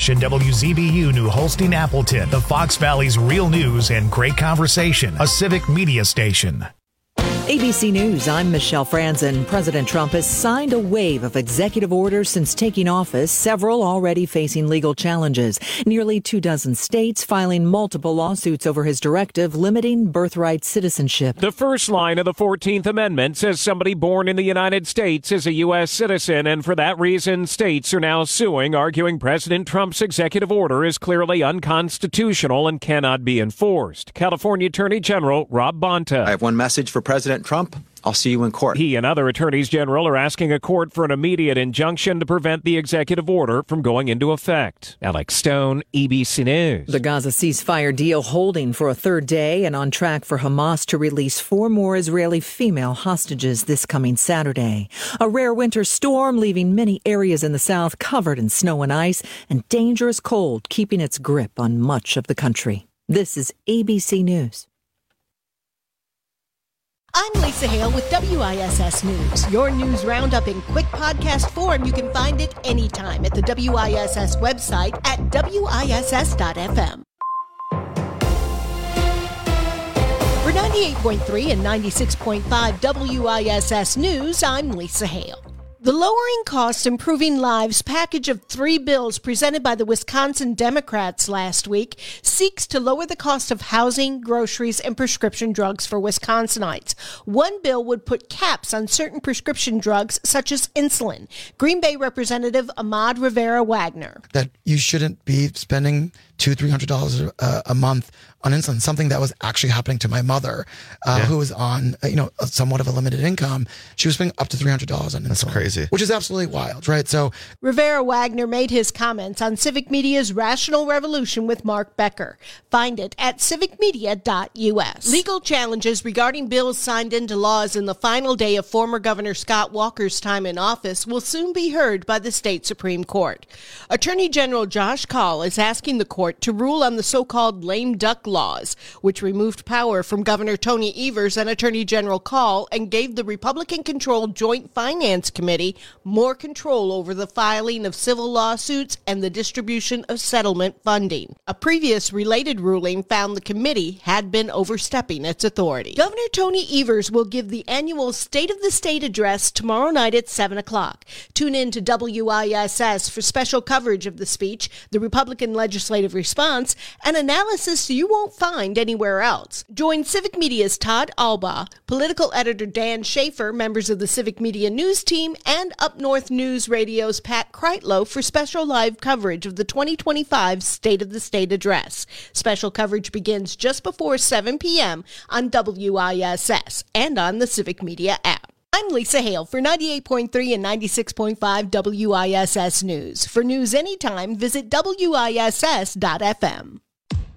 station WZBU New Holstein Appleton, the Fox Valley's real news and great conversation, a civic media station. ABC News, I'm Michelle Franzen. President Trump has signed a wave of executive orders since taking office, several already facing legal challenges. Nearly 24 states filing multiple lawsuits over his directive limiting birthright citizenship. The first line of the 14th Amendment says somebody born in the United States is a U.S. citizen, and for that reason, states are now suing, arguing President Trump's executive order is clearly unconstitutional and cannot be enforced. California Attorney General Rob Bonta. I have one message for President Trump. I'll see you in court. He and other attorneys general are asking a court for an immediate injunction to prevent the executive order from going into effect. Alex Stone, ABC News. The Gaza ceasefire deal holding for a third day and on track for Hamas to release 4 more Israeli female hostages this coming Saturday. A rare winter storm leaving many areas in the south covered in snow and ice, and dangerous cold keeping its grip on much of the country. This is ABC News. I'm Lisa Hale with WISS News. Your news roundup in quick podcast form. You can find it anytime at the WISS website at WISS.FM. For 98.3 and 96.5 WISS News, I'm Lisa Hale. The Lowering Costs, Improving Lives package of 3 bills presented by the Wisconsin Democrats last week seeks to lower the cost of housing, groceries, and prescription drugs for Wisconsinites. One bill would put caps on certain prescription drugs, such as insulin. Green Bay Representative Ahmad Rivera-Wagner. That you shouldn't be spending $200-300 a month on insulin, something that was actually happening to my mother, who was on, somewhat of a limited income. She was spending up to $300 on insulin. That's crazy. Which is absolutely wild, right? So Rivera-Wagner made his comments on Civic Media's Rational Revolution with Mark Becker. Find it at civicmedia.us. Legal challenges regarding bills signed into laws in the final day of former Governor Scott Walker's time in office will soon be heard by the state Supreme Court. Attorney General Josh Kaul is asking the court to rule on the so-called lame duck laws, which removed power from Governor Tony Evers and Attorney General Kaul and gave the Republican-controlled Joint Finance Committee more control over the filing of civil lawsuits and the distribution of settlement funding. A previous related ruling found the committee had been overstepping its authority. Governor Tony Evers will give the annual State of the State address tomorrow night at 7 o'clock. Tune in to WISS for special coverage of the speech, the Republican legislative response, and analysis you won't find anywhere else. Join Civic Media's Todd Albaugh, political editor Dan Schaefer, members of the Civic Media News team, and Up North News Radio's Pat Kreitlow for special live coverage of the 2025 State of the State address. Special coverage begins just before 7 p.m. on WISS and on the Civic Media app. I'm Lisa Hale for 98.3 and 96.5 WISS News. For news anytime, visit WISS.FM.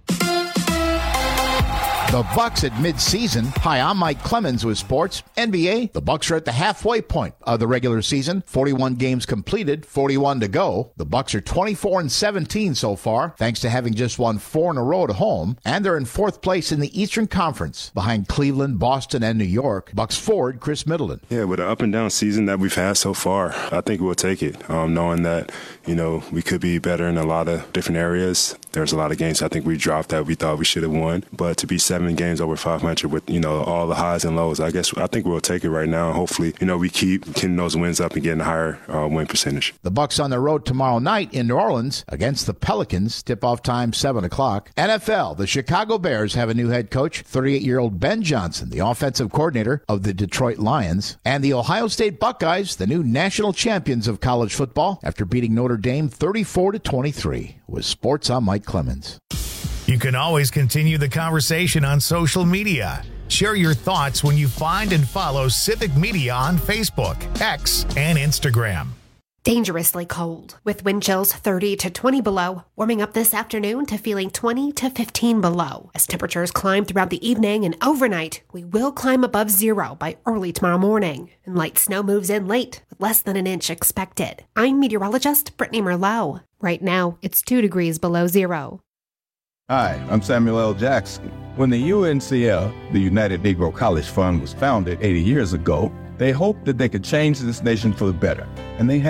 The Bucks at midseason. Hi, I'm Mike Clemens with Sports. NBA, the Bucks are at the halfway point of the regular season. 41 games completed, 41 to go. The Bucks are 24-17 so far, thanks to having just won 4 in a row at home. And they're in 4th place in the Eastern Conference, behind Cleveland, Boston, and New York. Bucks forward Chris Middleton. Yeah, with an up and down season that we've had so far, I think we'll take it, knowing that, we could be better in a lot of different areas. There's a lot of games I think we dropped that we thought we should have won. But to be 7 games over 500 with, all the highs and lows, I think we'll take it right now. Hopefully, we keep getting those wins up and getting a higher win percentage. The Bucks on the road tomorrow night in New Orleans against the Pelicans. Tip-off time, 7 o'clock. NFL, the Chicago Bears have a new head coach, 38-year-old Ben Johnson, the offensive coordinator of the Detroit Lions. And the Ohio State Buckeyes, the new national champions of college football, after beating Notre Dame 34-23. With Sports, I'm Mike Clemens. You can always continue the conversation on social media. Share your thoughts when you find and follow Civic Media on Facebook, X, and Instagram. Dangerously cold, with wind chills 30 to 20 below, warming up this afternoon to feeling 20 to 15 below. As temperatures climb throughout the evening and overnight, we will climb above 0 by early tomorrow morning. And light snow moves in late, with less than an inch expected. I'm meteorologist Brittany Merlot. Right now, it's 2 degrees below 0. Hi, I'm Samuel L. Jackson. When the UNCF, the United Negro College Fund, was founded 80 years ago, they hoped that they could change this nation for the better, and they have.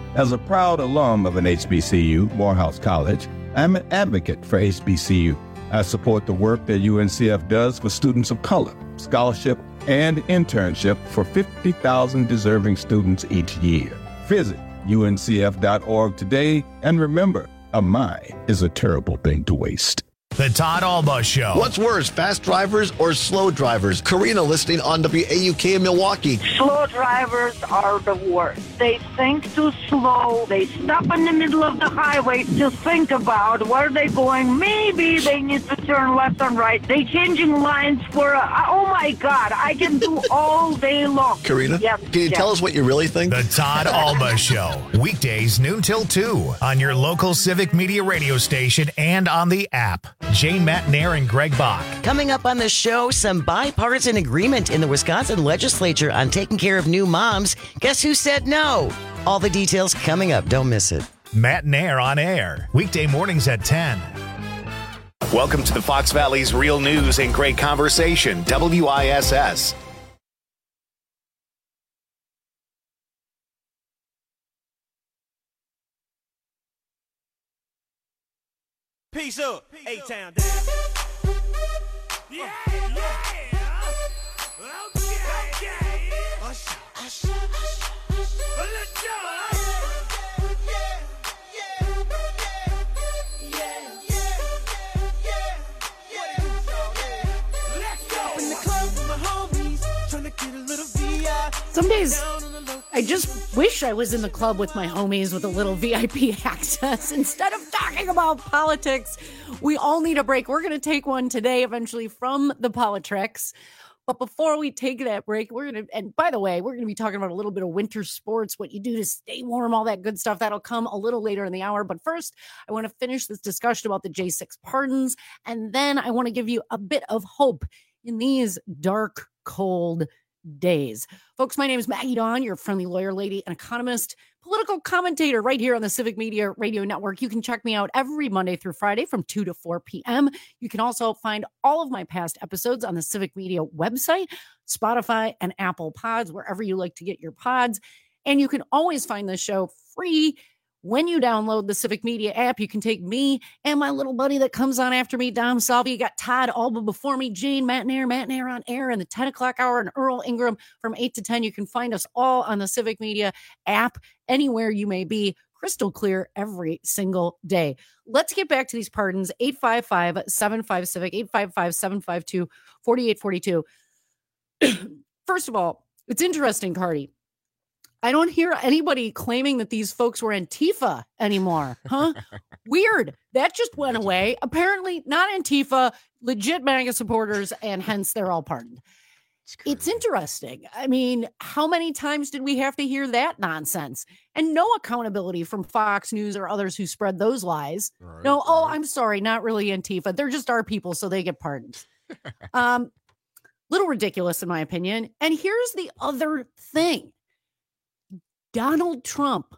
As a proud alum of an HBCU, Morehouse College, I'm an advocate for HBCU. I support the work that UNCF does for students of color, scholarship, and internship for 50,000 deserving students each year. Visit uncf.org today, and remember, a mind is a terrible thing to waste. The Todd Alba Show. What's worse, fast drivers or slow drivers? Karina listening on WAUK in Milwaukee. Slow drivers are the worst. They think too slow. They stop in the middle of the highway to think about where they're going. Maybe they need to turn left and right. They changing lines for oh my God, I can do all day long. Karina, yes, can you tell us what you really think? The Todd Alba Show. Weekdays noon till 2 on your local Civic Media radio station and on the app. Jane Matnair and Greg Bach. Coming up on the show, some bipartisan agreement in the Wisconsin legislature on taking care of new moms. Guess who said no? All the details coming up. Don't miss it. Matnair on air. Weekday mornings at 10. Welcome to the Fox Valley's Real News and Great Conversation, WISS. Peace up, A-Town down. Yeah, yeah. Okay. Hush, hush, hush. Let's go. In the club with my homies, trying to get a little VI. Some days I just wish I was in the club with my homies with a little VIP access instead of talking about politics. We all need a break. We're going to take one today eventually from the Politrix. But before we take that break, and by the way, we're going to be talking about a little bit of winter sports, what you do to stay warm, all that good stuff. That'll come a little later in the hour. But first, I want to finish this discussion about the J6 pardons. And then I want to give you a bit of hope in these dark, cold days. Folks, my name is Maggie Dawn, your friendly lawyer lady and economist, political commentator right here on the Civic Media Radio Network. You can check me out every Monday through Friday from 2 to 4 p.m. You can also find all of my past episodes on the Civic Media website, Spotify, and Apple Pods, wherever you like to get your pods. And you can always find this show free when you download the Civic Media app. You can take me and my little buddy that comes on after me, Dom Salvi. You got Todd Alba before me, Jane Matnair on air in the 10 o'clock hour, and Earl Ingram from 8 to 10. You can find us all on the Civic Media app, anywhere you may be, crystal clear every single day. Let's get back to these pardons. 855-75-CIVIC, 855-752-4842. First of all, it's interesting, Cardi. I don't hear anybody claiming that these folks were Antifa anymore. Huh? Weird. That just went away. Apparently not Antifa, legit MAGA supporters, and hence they're all pardoned. It's interesting. I mean, how many times did we have to hear that nonsense? And no accountability from Fox News or others who spread those lies. Right, no, oh, I'm sorry, not really Antifa. They're just our people, so they get pardoned. Little ridiculous in my opinion. And here's the other thing. Donald Trump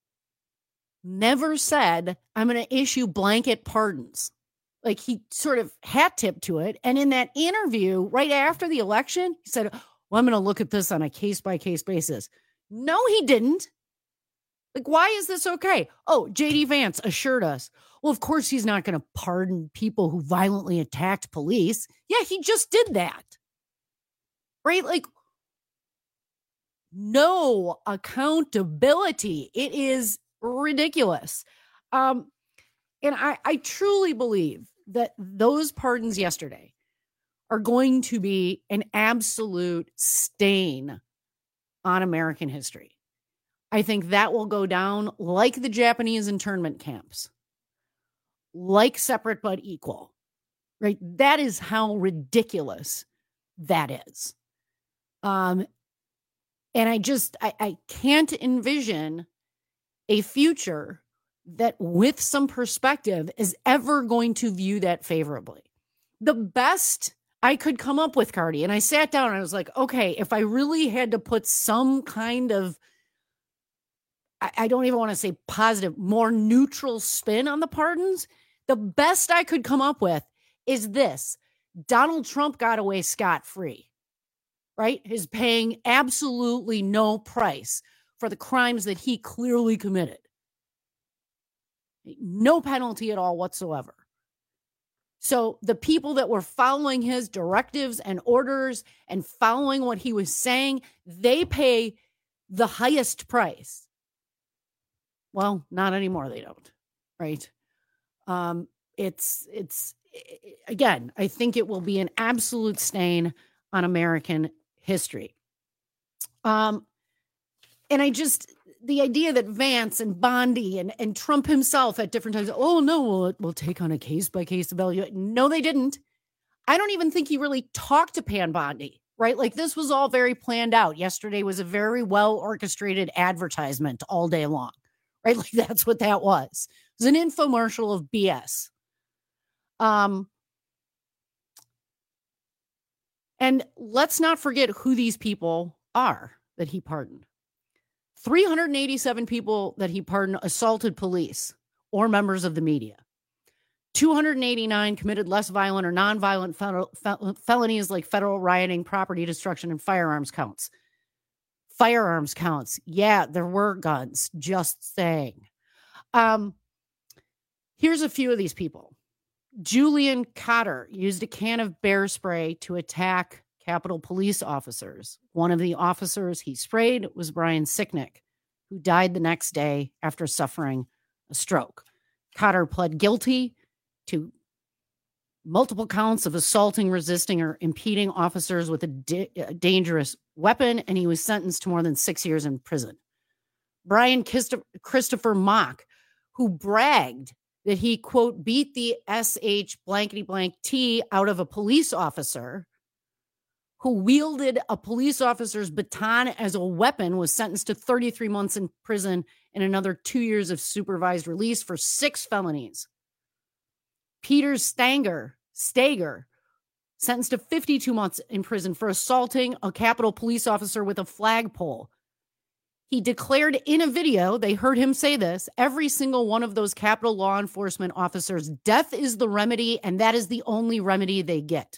never said, I'm going to issue blanket pardons. Like, he sort of hat tipped to it. And in that interview right after the election, he said, well, I'm going to look at this on a case-by-case basis. No, he didn't. Like, why is this okay? Oh, J.D. Vance assured us, well, of course he's not going to pardon people who violently attacked police. Yeah, he just did that. Right? Like, no accountability. It is ridiculous. And I truly believe that those pardons yesterday are going to be an absolute stain on American history. I think that will go down like the Japanese internment camps, like separate but equal, right? That is how ridiculous that is. And I can't envision a future that with some perspective is ever going to view that favorably. The best I could come up with, Cardi, and I sat down and I was like, okay, if I really had to put some kind of, I don't even want to say positive, more neutral spin on the pardons, the best I could come up with is this. Donald Trump got away scot-free. Right? Is paying absolutely no price for the crimes that he clearly committed. No penalty at all whatsoever. So the people that were following his directives and orders and following what he was saying, they pay the highest price. Well, not anymore. They don't, right? It's again, I think it will be an absolute stain on American history. And the idea that Vance and Bondi and Trump himself at different times, oh no, we'll take on a case-by-case evaluation. No, they didn't. I don't even think he really talked to Pam Bondi, right? Like this was all very planned out. Yesterday was a very well-orchestrated advertisement all day long, right? Like that's what that was. It was an infomercial of BS. And let's not forget who these people are that he pardoned. 387 people that he pardoned assaulted police or members of the media. 289 committed less violent or nonviolent felonies like federal rioting, property destruction, and firearms counts. Firearms counts. Yeah, there were guns. Just saying. Here's a few of these people. Julian Cotter used a can of bear spray to attack Capitol Police officers. One of the officers he sprayed was Brian Sicknick, who died the next day after suffering a stroke. Cotter pled guilty to multiple counts of assaulting, resisting, or impeding officers with a dangerous weapon, and he was sentenced to more than 6 years in prison. Brian Christopher Mock, who bragged that he, quote, beat the SH blankety blank T out of a police officer who wielded a police officer's baton as a weapon, was sentenced to 33 months in prison and another 2 years of supervised release for 6 felonies. Peter Stager, sentenced to 52 months in prison for assaulting a Capitol police officer with a flagpole. He declared in a video, they heard him say this, every single one of those Capitol law enforcement officers, death is the remedy, and that is the only remedy they get.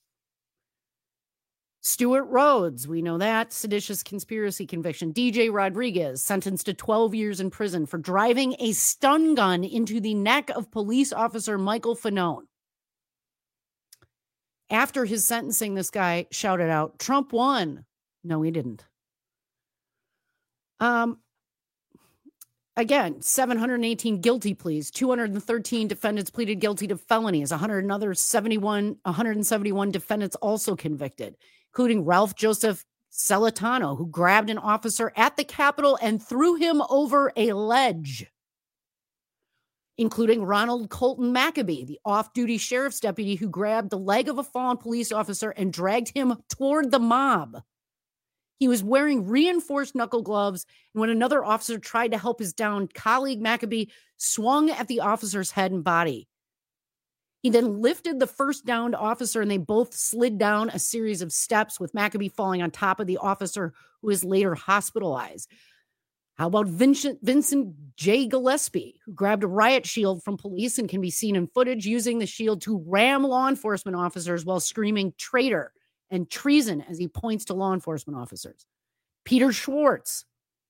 Stuart Rhodes, we know that, seditious conspiracy conviction. DJ Rodriguez, sentenced to 12 years in prison for driving a stun gun into the neck of police officer Michael Fanone. After his sentencing, this guy shouted out, Trump won. No, he didn't. Again, 718 guilty pleas, 213 defendants pleaded guilty to felonies, 171 defendants also convicted, including Ralph Joseph Celentano, who grabbed an officer at the Capitol and threw him over a ledge, including Ronald Colton Maccabee, the off-duty sheriff's deputy who grabbed the leg of a fallen police officer and dragged him toward the mob. He was wearing reinforced knuckle gloves, and when another officer tried to help his downed colleague, Maccabee swung at the officer's head and body. He then lifted the first downed officer, and they both slid down a series of steps, with Maccabee falling on top of the officer, who was later hospitalized. How about Vincent J. Gillespie, who grabbed a riot shield from police and can be seen in footage using the shield to ram law enforcement officers while screaming traitor and treason as he points to law enforcement officers. Peter Schwartz,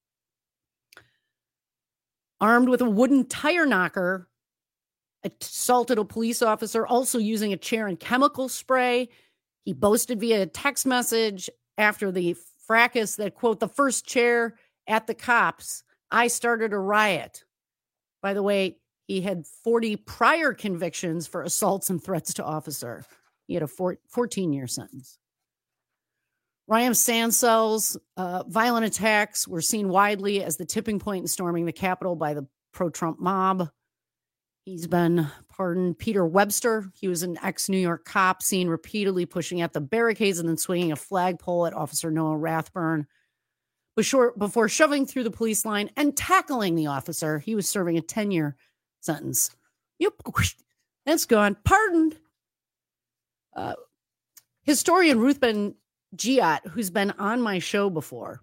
armed with a wooden tire knocker, assaulted a police officer, also using a chair and chemical spray. He boasted via a text message after the fracas that, quote, the first chair at the cops, I started a riot. By the way, he had 40 prior convictions for assaults and threats to officer. He had a 14-year sentence. Ryan Sansell's violent attacks were seen widely as the tipping point in storming the Capitol by the pro-Trump mob. He's been pardoned. Peter Webster, he was an ex-New York cop seen repeatedly pushing at the barricades and then swinging a flagpole at Officer Noah Rathburn. Before shoving through the police line and tackling the officer, he was serving a 10-year sentence. Yep, that's gone. Pardoned. Historian Ruth Ben-Ghiat, who's been on my show before,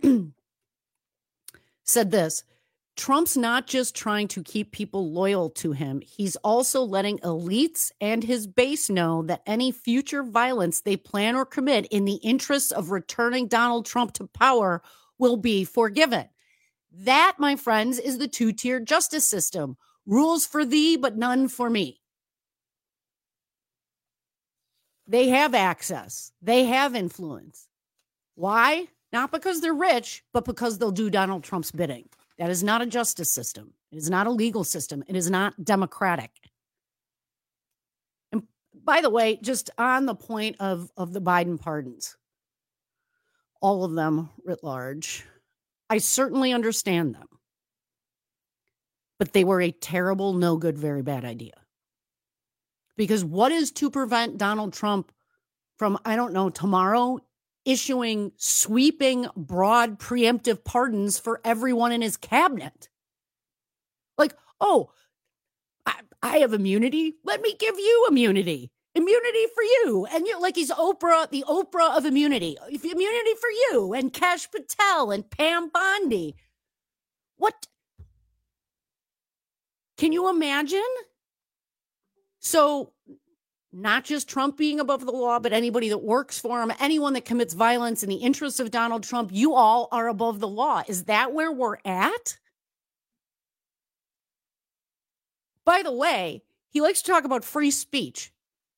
said this: Trump's not just trying to keep people loyal to him. He's also letting elites and his base know that any future violence they plan or commit in the interests of returning Donald Trump to power will be forgiven. That, my friends, is the two-tier justice system. Rules for thee, but none for me. They have access. They have influence. Why? Not because they're rich, but because they'll do Donald Trump's bidding. That is not a justice system. It is not a legal system. It is not democratic. And by the way, just on the point of the Biden pardons, all of them writ large, I certainly understand them. But they were a terrible, no good, very bad idea. Because what is to prevent Donald Trump from, I don't know, tomorrow issuing sweeping, broad, preemptive pardons for everyone in his cabinet? Like, oh, I have immunity. Let me give you immunity. Immunity for you. And you're like, he's Oprah, the Oprah of immunity. Immunity for you and Kash Patel and Pam Bondi. What? Can you imagine? So not just Trump being above the law, but anybody that works for him, anyone that commits violence in the interests of Donald Trump, you all are above the law. Is that where we're at? By the way, he likes to talk about free speech.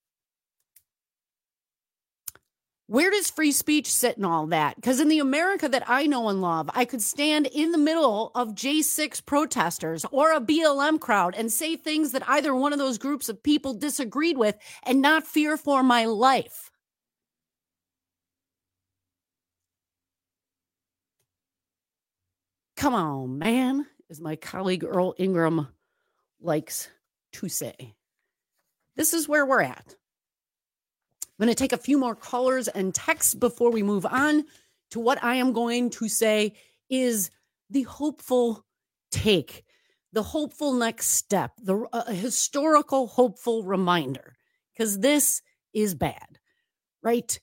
Where does free speech sit in all that? Because in the America that I know and love, I could stand in the middle of J6 protesters or a BLM crowd and say things that either one of those groups of people disagreed with and not fear for my life. Come on, man, as my colleague Earl Ingram likes to say. This is where we're at. I'm going to take a few more callers and texts before we move on to what I am going to say is the hopeful take, the hopeful next step, the historical hopeful reminder, because this is bad, right?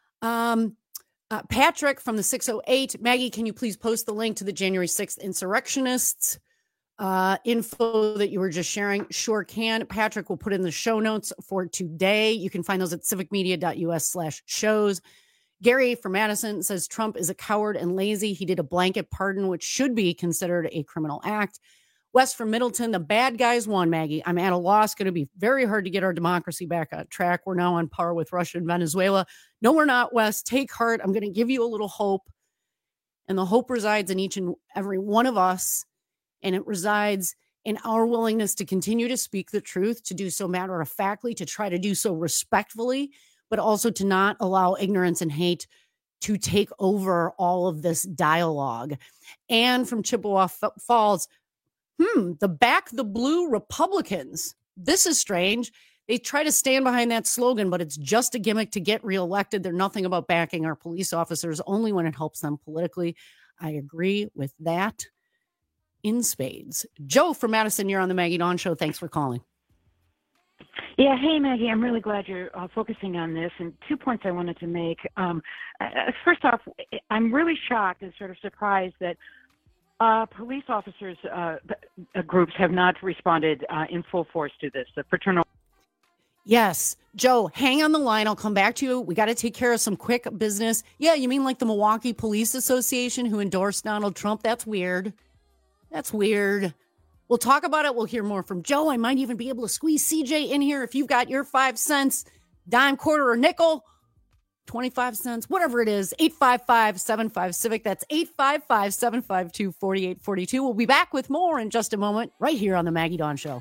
Patrick from the 608, Maggie, can you please post the link to the January 6th insurrectionists info that you were just sharing? Sure can. Patrick will put in the show notes for today. You can find those at civicmedia.us/shows. Gary from Madison says Trump is a coward and lazy. He did a blanket pardon, which should be considered a criminal act. Wes from Middleton, the bad guys won, Maggie. I'm at a loss. Going to be very hard to get our democracy back on track. We're now on par with Russia and Venezuela. No, we're not, Wes. Take heart. I'm going to give you a little hope. And the hope resides in each and every one of us. And it resides in our willingness to continue to speak the truth, to do so matter-of-factly, to try to do so respectfully, but also to not allow ignorance and hate to take over all of this dialogue. And from Chippewa Falls, the Back the Blue Republicans. This is strange. They try to stand behind that slogan, but it's just a gimmick to get reelected. They're nothing about backing our police officers, only when it helps them politically. I agree with that in spades. Joe from Madison, you're on the Maggie Dawn Show. Thanks for calling. Yeah, hey, Maggie, I'm really glad you're focusing on this. And 2 points I wanted to make. First off, I'm really shocked and sort of surprised that police officers groups have not responded in full force to this. The fraternal. Yes. Joe, hang on the line. I'll come back to you. We got to take care of some quick business. Yeah, you mean like the Milwaukee Police Association who endorsed Donald Trump? That's weird. That's weird. We'll talk about it. We'll hear more from Joe. I might even be able to squeeze CJ in here if you've got your 5 cents, dime, quarter, or nickel, 25 cents, whatever it is. 855-75-CIVIC. That's 855-752-4842. We'll be back with more in just a moment right here on the Maggie Dawn Show.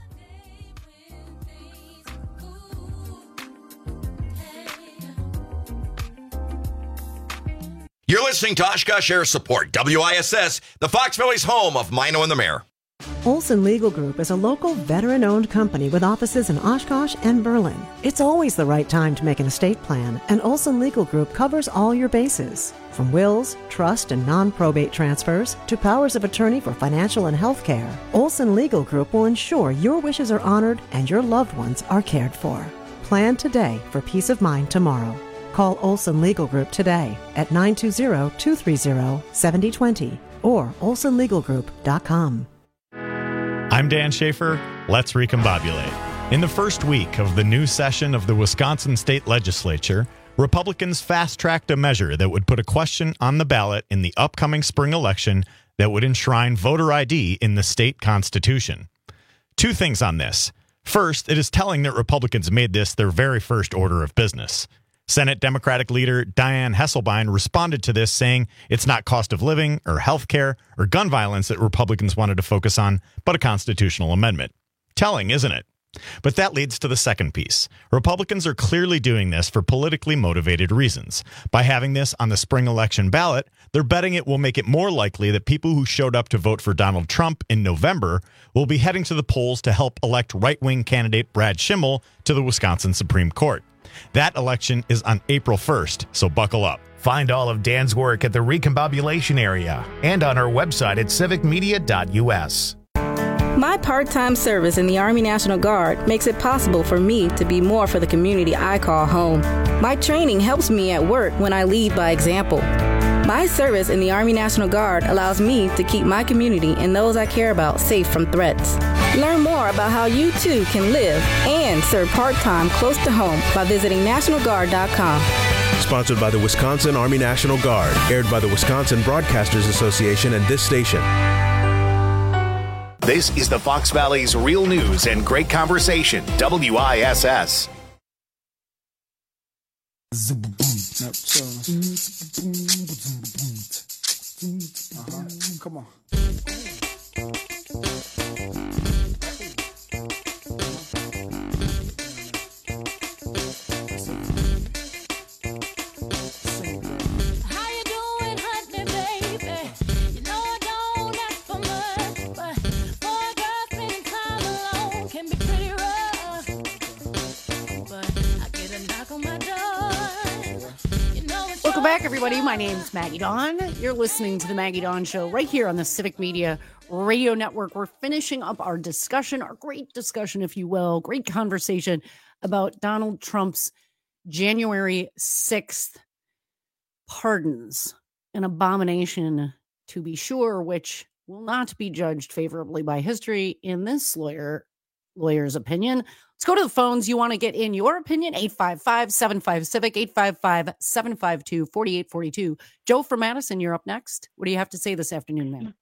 You're listening to Oshkosh Air Support, WISS, the Fox Valley's home of Mino and the Mayor. Olson Legal Group is a local veteran-owned company with offices in Oshkosh and Berlin. It's always the right time to make an estate plan, and Olson Legal Group covers all your bases. From wills, trust, and non-probate transfers to powers of attorney for financial and health care, Olson Legal Group will ensure your wishes are honored and your loved ones are cared for. Plan today for peace of mind tomorrow. Call Olson Legal Group today at 920-230-7020 or olsonlegalgroup.com. I'm Dan Schaefer. Let's recombobulate. In the first week of the new session of the Wisconsin State Legislature, Republicans fast-tracked a measure that would put a question on the ballot in the upcoming spring election that would enshrine voter ID in the state constitution. Two things on this. First, it is telling that Republicans made this their very first order of business. Senate Democratic leader Dianne Hasselbein responded to this, saying it's not cost of living or health care or gun violence that Republicans wanted to focus on, but a constitutional amendment. Telling, isn't it? But that leads to the second piece. Republicans are clearly doing this for politically motivated reasons. By having this on the spring election ballot, they're betting it will make it more likely that people who showed up to vote for Donald Trump in November will be heading to the polls to help elect right-wing candidate Brad Schimmel to the Wisconsin Supreme Court. That election is on April 1st, so buckle up. Find all of Dan's work at the Recombobulation area and on our website at civicmedia.us. My part-time service in the Army National Guard makes it possible for me to be more for the community I call home. My training helps me at work when I lead by example. My service in the Army National Guard allows me to keep my community and those I care about safe from threats. Learn more about how you too can live and serve part-time close to home by visiting NationalGuard.com. Sponsored by the Wisconsin Army National Guard, aired by the Wisconsin Broadcasters Association and this station. This is the Fox Valley's Real News and Great Conversation, WISS. Come on. Welcome back, everybody. My name is Maggie Dawn. You're listening to the Maggie Dawn Show right here on the Civic Media Radio Network. We're finishing up our discussion, our great discussion, if you will, great conversation about Donald Trump's January 6th pardons, an abomination to be sure, which will not be judged favorably by history in this lawyer's opinion. Let's go to the phones. You want to get in your opinion? 855-75-CIVIC, 855-752-4842. Joe from Madison, you're up next. What do you have to say this afternoon, ma'am?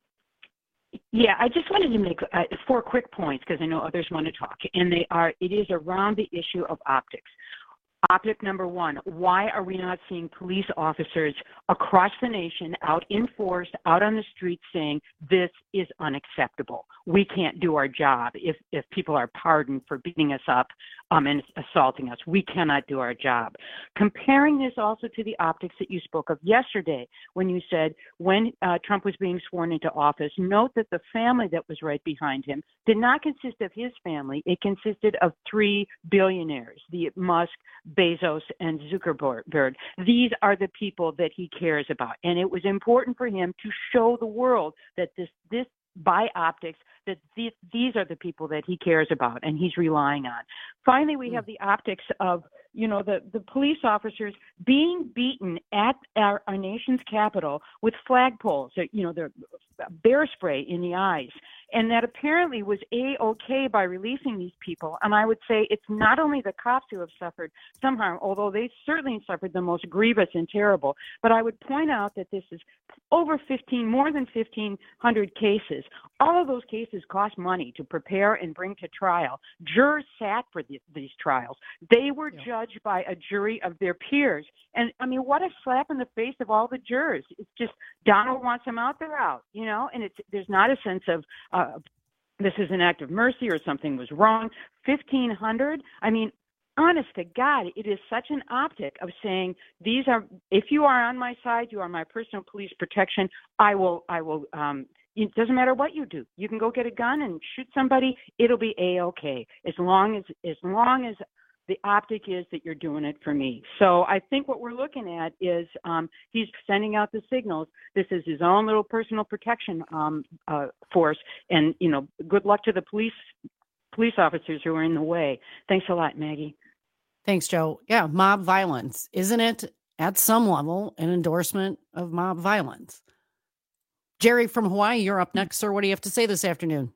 Yeah, I just wanted to make 4 quick points because I know others want to talk, and it is around the issue of optics. Optic number 1, why are we not seeing police officers across the nation out in force, out on the streets saying this is unacceptable? We can't do our job if people are pardoned for beating us up and assaulting us. We cannot do our job. Comparing this also to the optics that you spoke of yesterday when you said when Trump was being sworn into office, note that the family that was right behind him did not consist of his family. It consisted of 3 billionaires, the Musk, Bezos, and Zuckerberg. These are the people that he cares about. And it was important for him to show the world that this by optics, that these are the people that he cares about and he's relying on. Finally, we have the optics of, the police officers being beaten at our nation's capital with flagpoles, their bear spray in the eyes. And that apparently was A-OK by releasing these people. And I would say it's not only the cops who have suffered some harm, although they certainly suffered the most grievous and terrible, but I would point out that this is more than 1,500 cases. All of those cases cost money to prepare and bring to trial. Jurors sat for these trials. They were judged by a jury of their peers. And, I mean, what a slap in the face of all the jurors. It's just Donald wants them out, they're out, and there's not a sense of this is an act of mercy or something was wrong. 1,500, I mean, honest to God, it is such an optic of saying if you are on my side, you are my personal police protection, I will, it doesn't matter what you do. You can go get a gun and shoot somebody. It'll be A-OK as long as the optic is that you're doing it for me. So I think what we're looking at is he's sending out the signals. This is his own little personal protection force. And, good luck to the police officers who are in the way. Thanks a lot, Maggie. Thanks, Joe. Yeah, mob violence. Isn't it, at some level, an endorsement of mob violence? Jerry from Hawaii, you're up next, sir. What do you have to say this afternoon?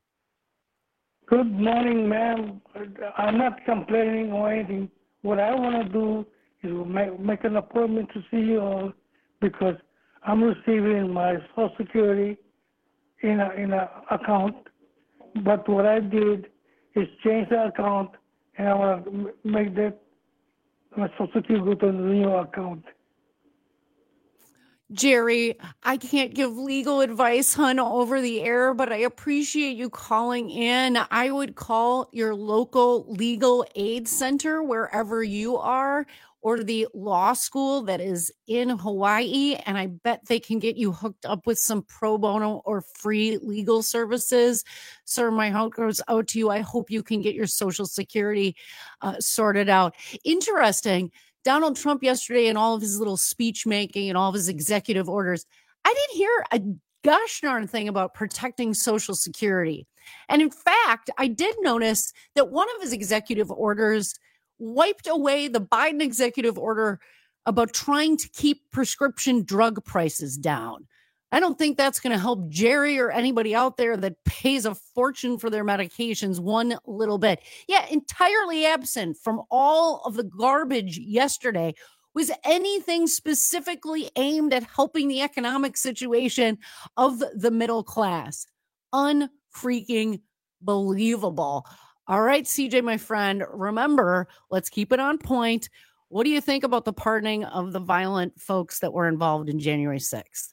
Good morning, ma'am. I'm not complaining or anything. What I want to do to make an appointment to see you all because I'm receiving my Social Security in a account. But what I did is change the account, and I want to make that my Social Security go to the new account. Jerry, I can't give legal advice, hun, over the air, but I appreciate you calling in. I would call your local legal aid center wherever you are, or the law school that is in Hawaii, and I bet they can get you hooked up with some pro bono or free legal services. Sir, my heart goes out to you. I hope you can get your Social Security sorted out. Interesting. Donald Trump yesterday and all of his little speech making and all of his executive orders, I didn't hear a gosh darn thing about protecting Social Security. And in fact, I did notice that one of his executive orders wiped away the Biden executive order about trying to keep prescription drug prices down. I don't think that's going to help Jerry or anybody out there that pays a fortune for their medications one little bit. Yeah, entirely absent from all of the garbage yesterday was anything specifically aimed at helping the economic situation of the middle class. Unfreaking believable. All right, CJ, my friend, remember, let's keep it on point. What do you think about the pardoning of the violent folks that were involved in January 6th?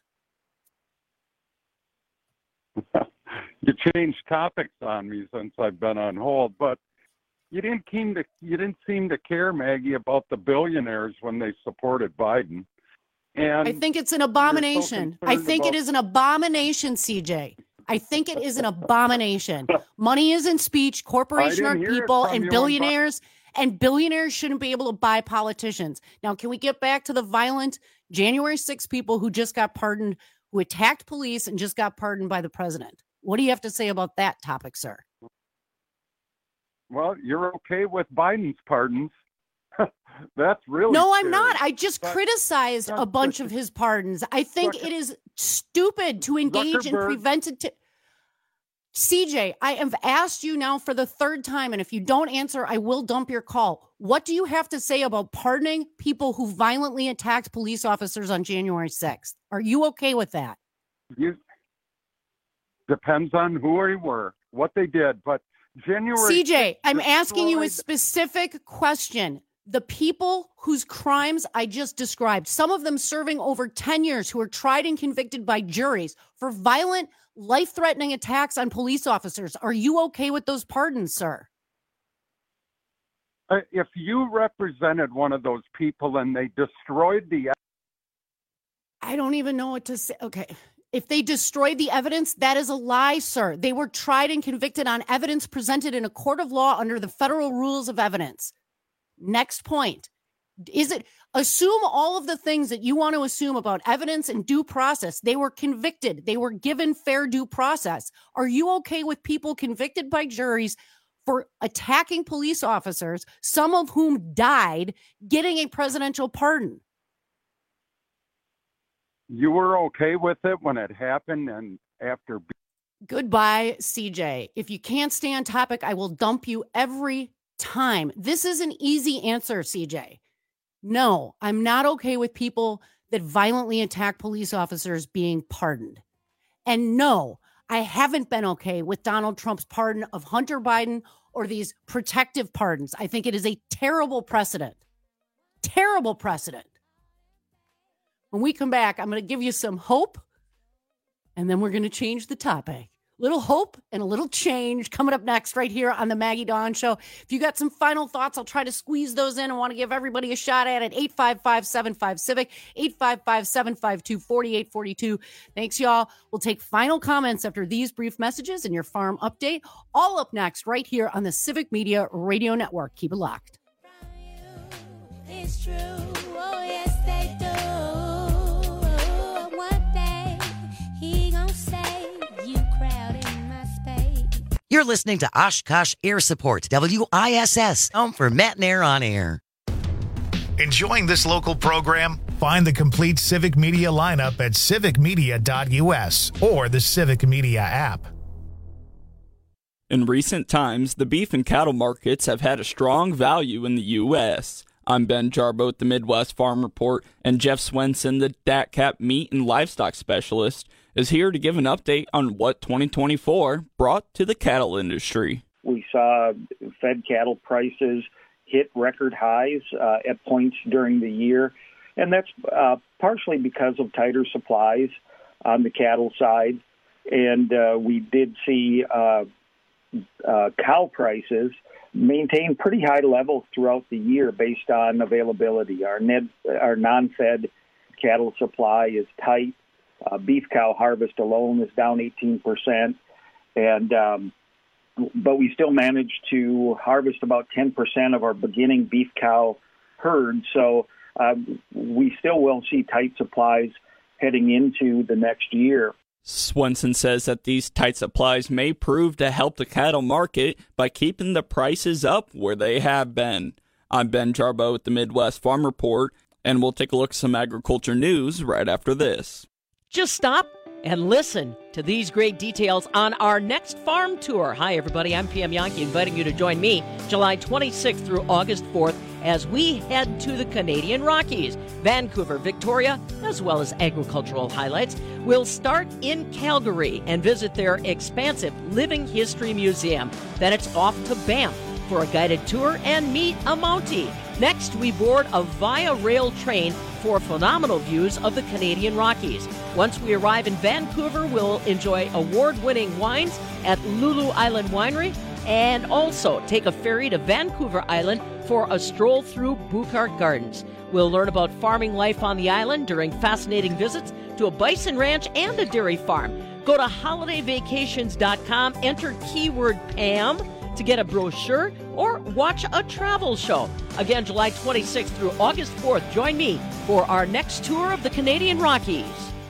You changed topics on me since I've been on hold, but you didn't seem to care, Maggie, about the billionaires when they supported Biden. And I think it's an abomination. I think it is an abomination, CJ. I think it is an abomination. Money isn't speech. Corporations aren't people, and billionaires shouldn't be able to buy politicians. Now, can we get back to the violent January 6 people who just got pardoned, who attacked police and just got pardoned by the president? What do you have to say about that topic, sir? Well, you're okay with Biden's pardons. That's really No, scary. I'm not. I just criticized a bunch of his pardons. I think it is stupid to engage in preventative. CJ, I have asked you now for the third time, and if you don't answer, I will dump your call. What do you have to say about pardoning people who violently attacked police officers on January 6th? Are you okay with that? Depends on who they were, what they did, but January. CJ, I'm asking you a specific question. The people whose crimes I just described, some of them serving over 10 years, who are tried and convicted by juries for violent, life-threatening attacks on police officers. Are you okay with those pardons, sir? If you represented one of those people and they destroyed the... I don't even know what to say. Okay. If they destroyed the evidence, that is a lie, sir. They were tried and convicted on evidence presented in a court of law under the federal rules of evidence. Next point. Assume all of the things that you want to assume about evidence and due process. They were convicted. They were given fair due process. Are you okay with people convicted by juries for attacking police officers, some of whom died, getting a presidential pardon? You were okay with it when it happened and after... Goodbye, CJ. If you can't stay on topic, I will dump you every time. This is an easy answer, CJ. No, I'm not okay with people that violently attack police officers being pardoned. And no, I haven't been okay with Donald Trump's pardon of Hunter Biden or these protective pardons. I think it is a terrible precedent. Terrible precedent. When we come back, I'm going to give you some hope, and then we're going to change the topic. Little hope and a little change coming up next right here on the Maggie Dawn Show. If you got some final thoughts, I'll try to squeeze those in. I want to give everybody a shot at it. 855-75-CIVIC, 855-752-4842. Thanks, y'all. We'll take final comments after these brief messages and your farm update. All up next right here on the Civic Media Radio Network. Keep it locked. It's true. Oh, yes, they do. One day, he gonna say you crowd in my space. You're listening to Oshkosh Air Support, WISS, home for Matt and Air on Air. Enjoying this local program? Find the complete Civic Media lineup at civicmedia.us or the Civic Media app. In recent times, the beef and cattle markets have had a strong value in the U.S. I'm Ben Jarbo with the Midwest Farm Report, and Jeff Swenson, the DATCAP Meat and Livestock Specialist, is here to give an update on what 2024 brought to the cattle industry. We saw fed cattle prices hit record highs at points during the year, and that's partially because of tighter supplies on the cattle side. And we did see cow prices maintain pretty high levels throughout the year based on availability. Our non-fed cattle supply is tight. Beef cow harvest alone is down 18%, but we still managed to harvest about 10% of our beginning beef cow herd. So we still will see tight supplies heading into the next year. Swenson says that these tight supplies may prove to help the cattle market by keeping the prices up where they have been. I'm Ben Jarbo with the Midwest Farm Report, and we'll take a look at some agriculture news right after this. Just stop and listen to these great details on our next farm tour. Hi, everybody. I'm PM Yankee, inviting you to join me July 26th through August 4th as we head to the Canadian Rockies, Vancouver, Victoria, as well as agricultural highlights. We'll start in Calgary and visit their expansive Living History Museum. Then it's off to Banff for a guided tour and meet a Mountie. Next, we board a Via Rail train for phenomenal views of the Canadian Rockies. Once we arrive in Vancouver, we'll enjoy award-winning wines at Lulu Island Winery and also take a ferry to Vancouver Island for a stroll through Bucart Gardens. We'll learn about farming life on the island during fascinating visits to a bison ranch and a dairy farm. Go to holidayvacations.com, enter keyword Pam to get a brochure or watch a travel show. Again, July 26th through August 4th, join me for our next tour of the Canadian Rockies.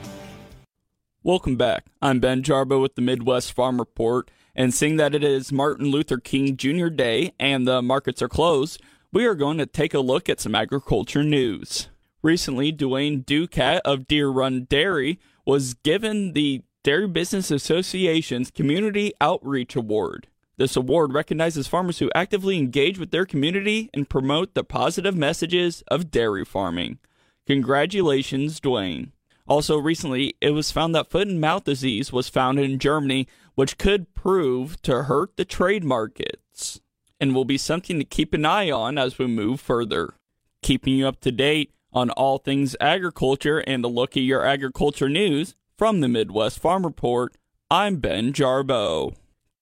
Welcome back. I'm Ben Jarbo with the Midwest Farm Report, and seeing that it is Martin Luther King Jr. Day and the markets are closed, we are going to take a look at some agriculture news. Recently, Dwayne Ducat of Deer Run Dairy was given the Dairy Business Association's Community Outreach Award. This award recognizes farmers who actively engage with their community and promote the positive messages of dairy farming. Congratulations, Dwayne. Also, recently, it was found that foot and mouth disease was found in Germany, which could prove to hurt the trade markets, and will be something to keep an eye on as we move further. Keeping you up to date on all things agriculture and a look at your agriculture news from the Midwest Farm Report, I'm Ben Jarbo.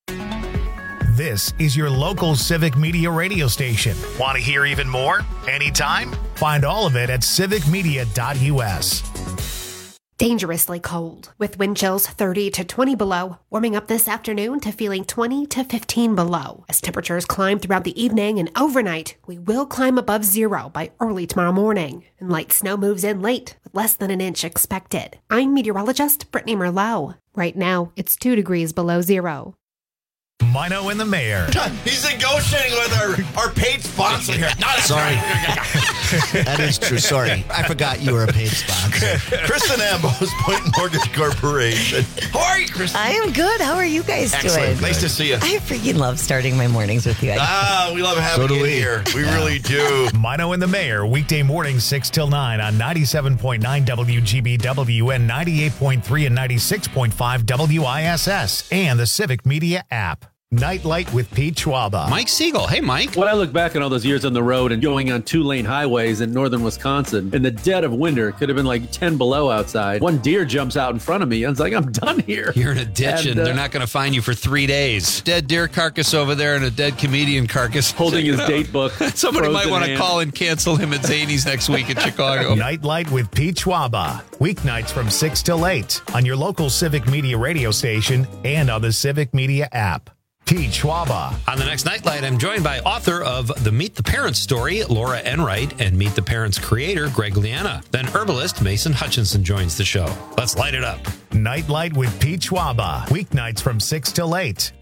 This is your local Civic Media radio station. Want to hear even more? Anytime? Find all of it at civicmedia.us. Dangerously cold, with wind chills 30 to 20 below, warming up this afternoon to feeling 20 to 15 below. As temperatures climb throughout the evening and overnight, we will climb above zero by early tomorrow morning, and light snow moves in late, with less than an inch expected. I'm meteorologist Brittany Merlot. Right now, it's 2 degrees below zero. Mino and the Mayor. He's negotiating with our paid sponsor here. No, that's Sorry. Right. That is true. Sorry. I forgot you were a paid sponsor. Kristen Ambos, Point Mortgage Corporation. How are you, Kristen? I am good. How are you guys Excellent. doing? Nice to see you. I freaking love starting my mornings with you. We love having you here. We really do. Mino and the Mayor, weekday mornings 6 till 9 on 97.9 WGBW and 98.3 and 96.5 WISS and the Civic Media app. Nightlight with Pete Schwaba. Mike Siegel. Hey, Mike. When I look back on all those years on the road and going on 2-lane highways in northern Wisconsin, in the dead of winter, it could have been like 10 below outside. One deer jumps out in front of me. I was like, I'm done here. You're in a ditch and they're not going to find you for 3 days. Dead deer carcass over there and a dead comedian carcass. Holding his date book. Somebody might want to call and cancel him at Zany's next week in Chicago. Nightlight with Pete Schwaba. Weeknights from 6 till 8 on your local Civic Media radio station and on the Civic Media app. Pete Schwaba. On the next Nightlight, I'm joined by author of the Meet the Parents story, Laura Enright, and Meet the Parents creator, Greg Liana. Then herbalist Mason Hutchinson joins the show. Let's light it up. Nightlight with Pete Schwaba. Weeknights from 6 till 8.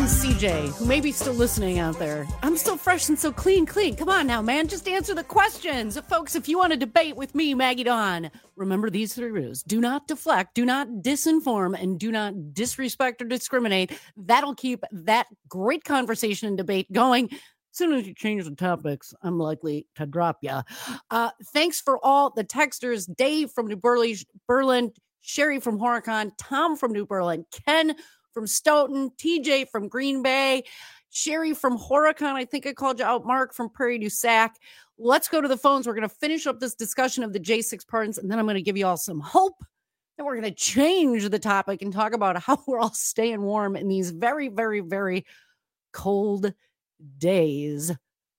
CJ, who may be still listening out there. I'm still fresh and so clean. Come on now, man. Just answer the questions. Folks, if you want to debate with me, Maggie Dawn, remember these 3 rules. Do not deflect, do not disinform, and do not disrespect or discriminate. That'll keep that great conversation and debate going. As soon as you change the topics, I'm likely to drop you. Thanks for all the texters. Dave from New Berlin, Sherry from Horicon, Tom from New Berlin, Ken from Stoughton, TJ from Green Bay, Sherry from Horicon, I think I called you out, Mark from Prairie du Sac. Let's go to the phones. We're going to finish up this discussion of the J6 pardons, and then I'm going to give you all some hope. Then we're going to change the topic and talk about how we're all staying warm in these very, very, very cold days.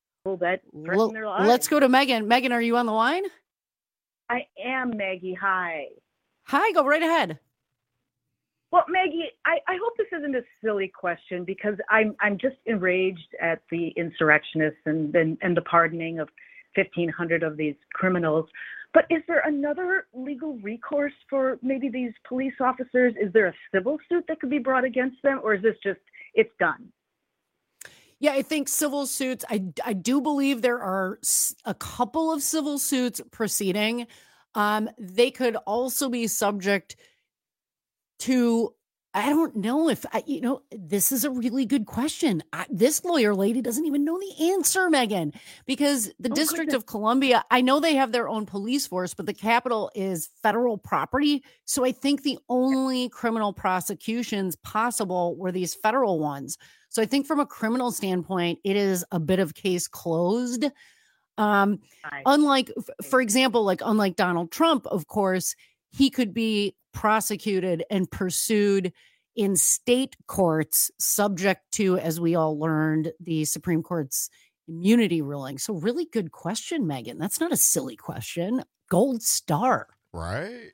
Let's go to Megan. Megan, are you on the line? I am, Maggie. Hi. Hi, go right ahead. Well, Maggie, I hope this isn't a silly question because I'm just enraged at the insurrectionists and the pardoning of 1,500 of these criminals. But is there another legal recourse for maybe these police officers? Is there a civil suit that could be brought against them, or is this just, it's done? Yeah, I think civil suits, I do believe there are a couple of civil suits proceeding. They could also be subject to, I don't know if, this is a really good question. This lawyer lady doesn't even know the answer, Megan, because the District of Columbia, I know they have their own police force, but the Capitol is federal property. So I think the only criminal prosecutions possible were these federal ones. So I think from a criminal standpoint, it is a bit of case closed. Unlike, for example, unlike Donald Trump, of course, he could be prosecuted and pursued in state courts, subject to, as we all learned, the Supreme Court's immunity ruling. So really good question, Megan. That's not a silly question. Gold star. Right.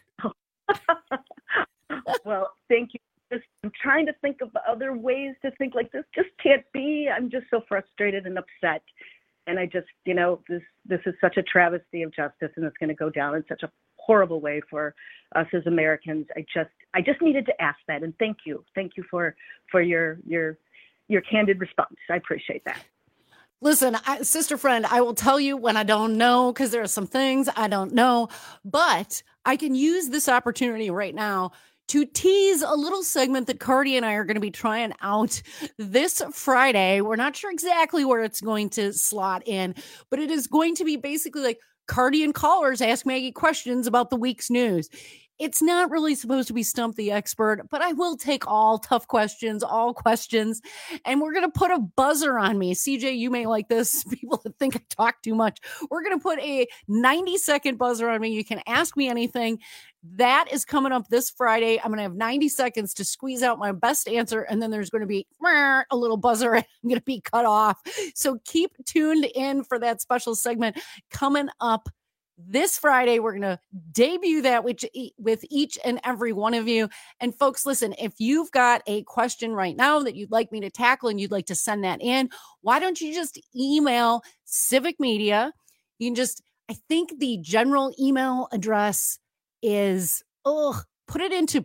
Well, thank you. I'm trying to think of other ways to think like this. Just can't be. I'm just so frustrated and upset. And I just, this is such a travesty of justice, and it's going to go down in such a horrible way for us as Americans. I just needed to ask that, and thank you for your candid response. I appreciate that. Listen, sister friend, I will tell you when I don't know, because there are some things I don't know, but I can use this opportunity right now to tease a little segment that Cardi and I are going to be trying out this Friday. We're not sure exactly where it's going to slot in, but it is going to be basically like Cardi and callers ask Maggie questions about the week's news. It's not really supposed to be Stump the Expert, but I will take all tough questions, all questions, and we're going to put a buzzer on me. CJ, you may like this. People that think I talk too much. We're going to put a 90-second buzzer on me. You can ask me anything. That is coming up this Friday. I'm going to have 90 seconds to squeeze out my best answer, and then there's going to be a little buzzer, and I'm going to be cut off. So keep tuned in for that special segment coming up this Friday. We're going to debut that with each and every one of you. And folks, listen, if you've got a question right now that you'd like me to tackle and you'd like to send that in, why don't you just email Civic Media? You can just, I think the general email address is, put it into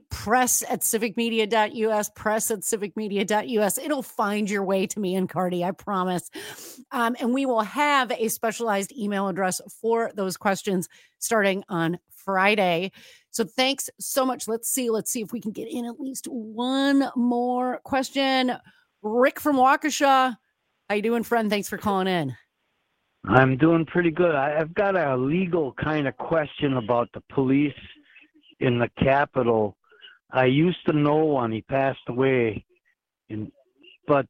press@civicmedia.us, press@civicmedia.us. It'll find your way to me and Cardi, I promise. And we will have a specialized email address for those questions starting on Friday. So thanks so much. Let's see if we can get in at least one more question. Rick from Waukesha. How you doing, friend? Thanks for calling in. I'm doing pretty good. I've got a legal kind of question about the police in the Capitol. I used to know one. He passed away, but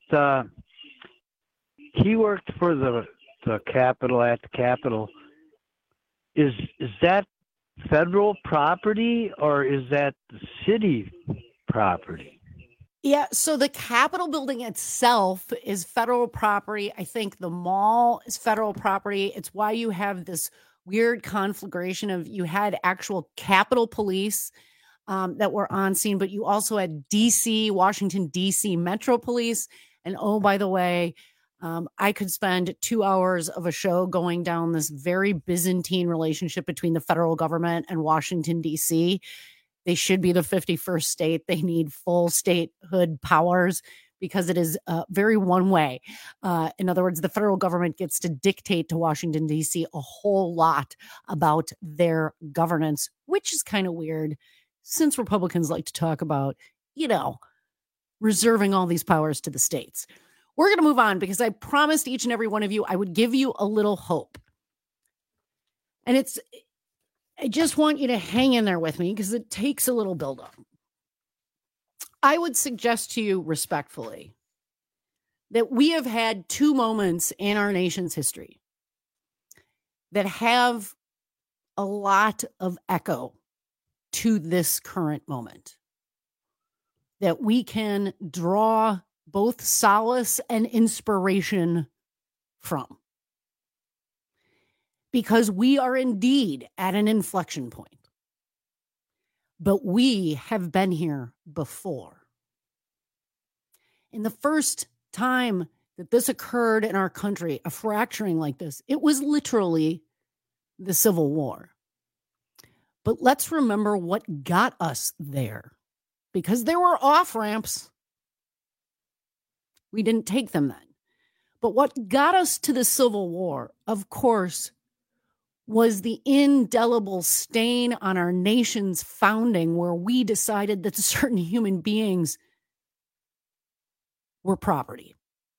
he worked for the Capitol, at the Capitol. Is that federal property or is that the city property? Yeah, so the Capitol building itself is federal property. I think the mall is federal property. It's why you have this weird conflagration of, you had actual Capitol Police that were on scene, but you also had Washington, D.C. Metro Police. And oh, by the way, I could spend 2 hours of a show going down this very Byzantine relationship between the federal government and Washington, D.C. They should be the 51st state. They need full statehood powers because it is very one way. In other words, the federal government gets to dictate to Washington, D.C. a whole lot about their governance, which is kind of weird since Republicans like to talk about, reserving all these powers to the states. We're going to move on because I promised each and every one of you I would give you a little hope. And I just want you to hang in there with me because it takes a little buildup. I would suggest to you respectfully that we have had two moments in our nation's history that have a lot of echo to this current moment, that we can draw both solace and inspiration from. Because we are indeed at an inflection point. But we have been here before. In the first time that this occurred in our country, a fracturing like this, it was literally the Civil War. But let's remember what got us there, because there were off-ramps. We didn't take them then. But what got us to the Civil War, of course, was the indelible stain on our nation's founding, where we decided that certain human beings were property.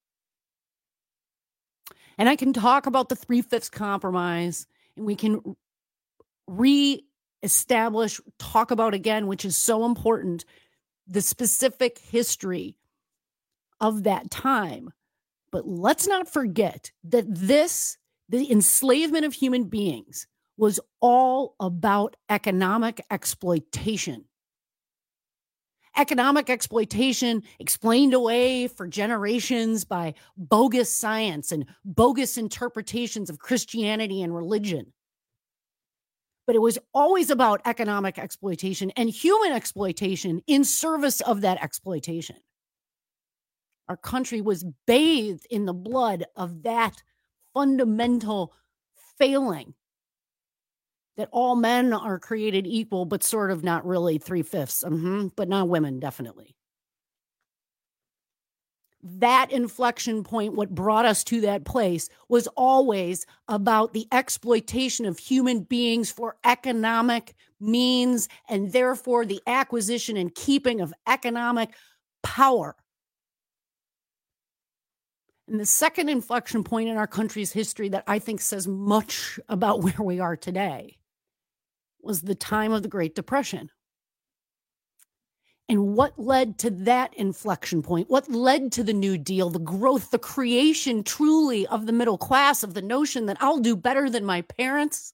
And I can talk about the 3/5 compromise, and we can reestablish, talk about again, which is so important, the specific history of that time. But let's not forget that the enslavement of human beings was all about economic exploitation. Economic exploitation explained away for generations by bogus science and bogus interpretations of Christianity and religion. But it was always about economic exploitation and human exploitation in service of that exploitation. Our country was bathed in the blood of that fundamental failing, that all men are created equal, but sort of not really 3/5, but not women, definitely. That inflection point, what brought us to that place, was always about the exploitation of human beings for economic means, and therefore the acquisition and keeping of economic power. And the second inflection point in our country's history that I think says much about where we are today was the time of the Great Depression. And what led to that inflection point? What led to the New Deal, the growth, the creation truly of the middle class, of the notion that I'll do better than my parents?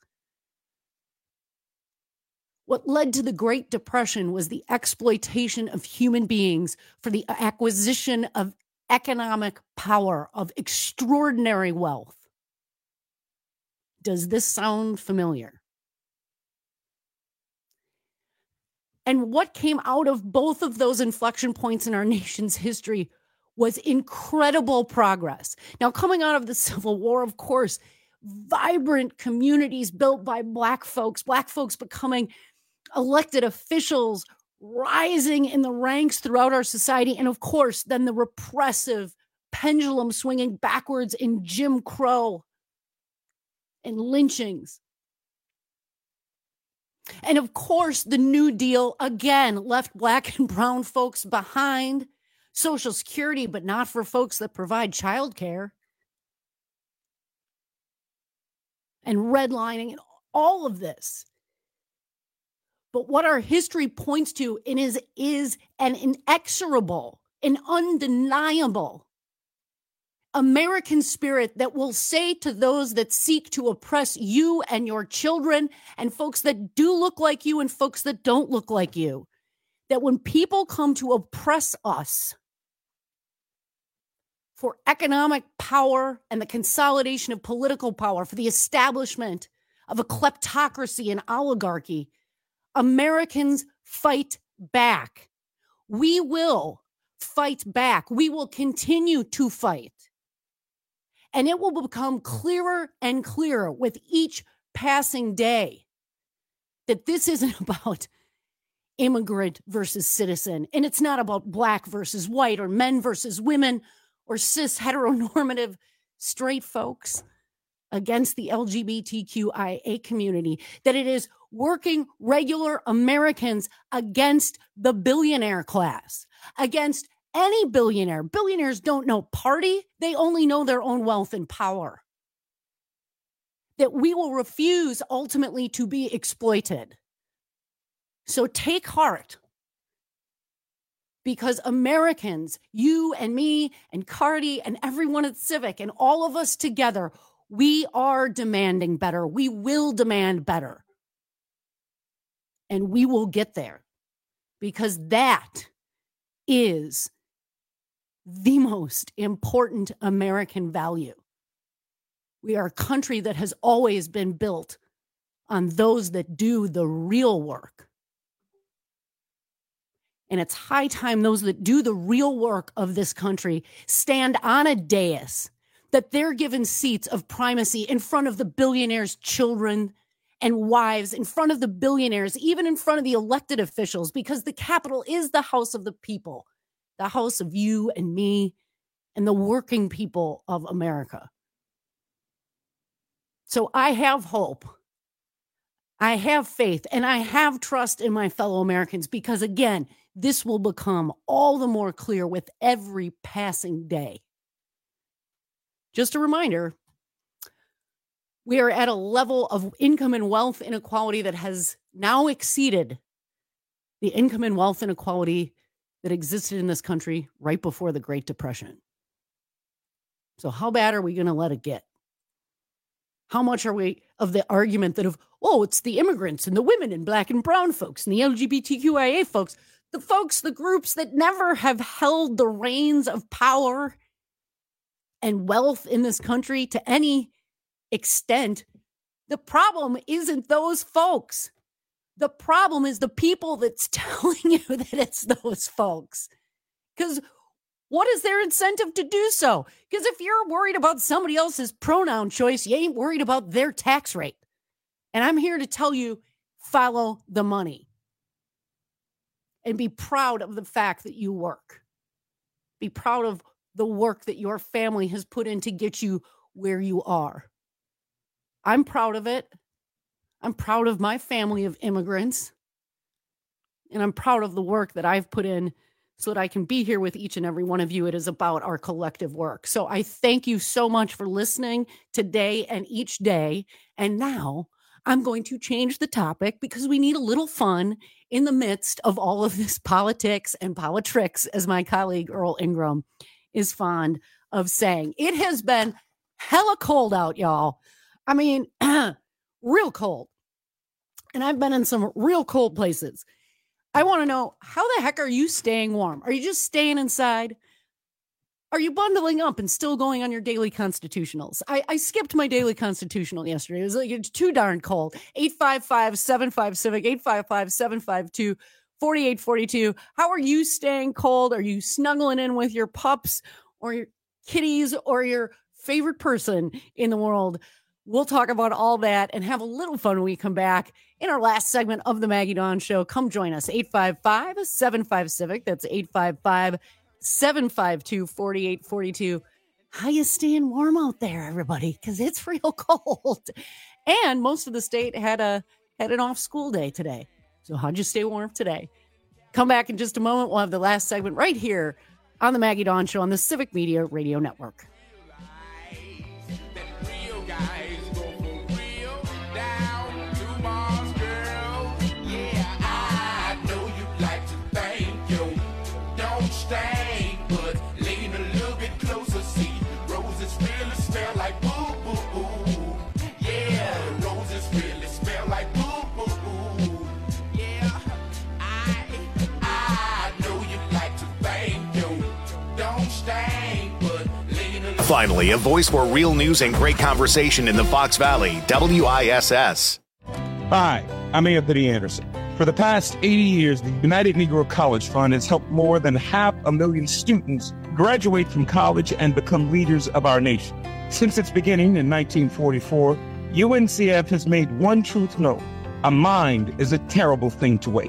What led to the Great Depression was the exploitation of human beings for the acquisition of economic power, of extraordinary wealth. Does this sound familiar? And what came out of both of those inflection points in our nation's history was incredible progress. Now, coming out of the Civil War, of course, vibrant communities built by Black folks becoming elected officials, rising in the ranks throughout our society, and of course, then the repressive pendulum swinging backwards in Jim Crow and lynchings. And of course, the New Deal again left Black and brown folks behind. Social Security, but not for folks that provide childcare. And redlining and all of this. But what our history points to is an inexorable, an undeniable American spirit that will say to those that seek to oppress you and your children, and folks that do look like you and folks that don't look like you, that when people come to oppress us for economic power and the consolidation of political power, for the establishment of a kleptocracy and oligarchy, Americans fight back. We will fight back. We will continue to fight. And it will become clearer and clearer with each passing day that this isn't about immigrant versus citizen. And it's not about black versus white or men versus women or cis heteronormative straight folks against the LGBTQIA community, that it is working regular Americans against the billionaire class, against any billionaire. Billionaires don't know party. They only know their own wealth and power. That we will refuse ultimately to be exploited. So take heart, because Americans, you and me and Cardi and everyone at Civic and all of us together, we are demanding better. We will demand better. And we will get there, because that is the most important American value. We are a country that has always been built on those that do the real work. And it's high time those that do the real work of this country stand on a dais, that they're given seats of primacy in front of the billionaires' children and wives, in front of the billionaires, even in front of the elected officials, because the Capitol is the house of the people, the house of you and me and the working people of America. So I have hope. I have faith, and I have trust in my fellow Americans, because, again, this will become all the more clear with every passing day. Just a reminder, we are at a level of income and wealth inequality that has now exceeded the income and wealth inequality that existed in this country right before the Great Depression. So how bad are we going to let it get? How much are we of the argument that it's the immigrants and the women and black and brown folks and the LGBTQIA folks, the groups that never have held the reins of power and wealth in this country to any extent. The problem isn't those folks. The problem is the people that's telling you that it's those folks. Because what is their incentive to do so? Because if you're worried about somebody else's pronoun choice, you ain't worried about their tax rate. And I'm here to tell you, follow the money. And be proud of the fact that you work. Be proud of the work that your family has put in to get you where you are. I'm proud of it. I'm proud of my family of immigrants. And I'm proud of the work that I've put in so that I can be here with each and every one of you. It is about our collective work. So I thank you so much for listening today and each day. And now I'm going to change the topic, because we need a little fun in the midst of all of this politics and politricks, as my colleague Earl Ingram is fond of saying. It has been hella cold out, y'all. I mean, real cold. And I've been in some real cold places. I want to know, how the heck are you staying warm? Are you just staying inside? Are you bundling up and still going on your daily constitutionals? I skipped my daily constitutional yesterday. It was like, it's too darn cold. 855-75-CIVIC, 855-752-4842. How are you staying cold? Are you snuggling in with your pups or your kitties or your favorite person in the world? We'll talk about all that and have a little fun when we come back in our last segment of the Maggie Dawn Show. Come join us, 855-75-CIVIC. That's 855-752-4842. How you staying warm out there, everybody? Because it's real cold. And most of the state had an off school day today. So how'd you stay warm today? Come back in just a moment. We'll have the last segment right here on the Maggie Dawn Show on the Civic Media Radio Network. Finally, a voice for real news and great conversation in the Fox Valley, WISS. Hi, I'm Anthony Anderson. For the past 80 years, the United Negro College Fund has helped more than 500,000 students graduate from college and become leaders of our nation. Since its beginning in 1944, UNCF has made one truth known: a mind is a terrible thing to waste.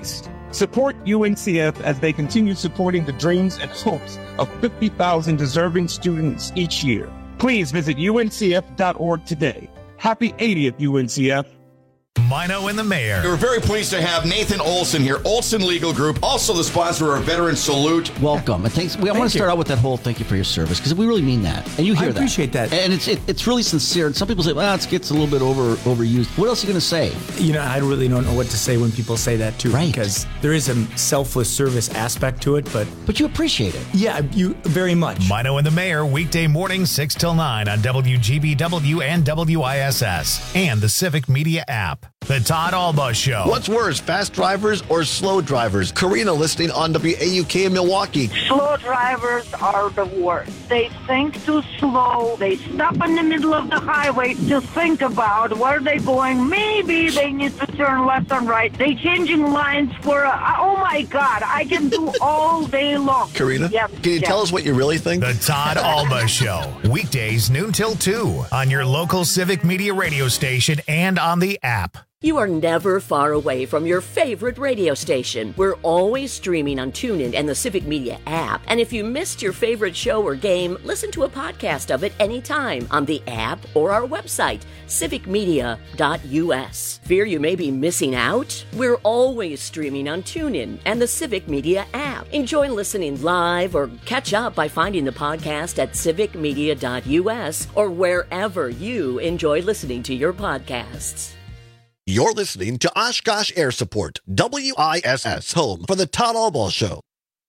Support UNCF as they continue supporting the dreams and hopes of 50,000 deserving students each year. Please visit uncf.org today. Happy 80th, UNCF. Mino and the Mayor. We're very pleased to have Nathan Olson here, Olson Legal Group, also the sponsor of Veteran Salute. Welcome. And thanks. I want to start out with that whole thank you for your service, because we really mean that. And you hear that. I appreciate that. And it's really sincere. And some people say, well, it gets a little bit overused. What else are you going to say? You know, I really don't know what to say when people say that, too. Right. Because there is a selfless service aspect to it, but you appreciate it. Yeah, you very much. Mino and the Mayor, weekday morning 6 till 9 on WGBW and WISS and the Civic Media app. The Todd Alba Show. What's worse, fast drivers or slow drivers? Karina listening on WAUK in Milwaukee. Slow drivers are the worst. They think too slow. They stop in the middle of the highway to think about where they're going. Maybe they need to turn left and right. They changing lines for, oh my God, I can do all day long. Karina, can you tell us what you really think? The Todd Alba Show. Weekdays noon till 2 on your local Civic Media radio station and on the app. You are never far away from your favorite radio station. We're always streaming on TuneIn and the Civic Media app. And if you missed your favorite show or game, listen to a podcast of it anytime on the app or our website, civicmedia.us. Fear you may be missing out? We're always streaming on TuneIn and the Civic Media app. Enjoy listening live or catch up by finding the podcast at civicmedia.us or wherever you enjoy listening to your podcasts. You're listening to Oshkosh Air Support, WISS, home for the Todd Alba Show.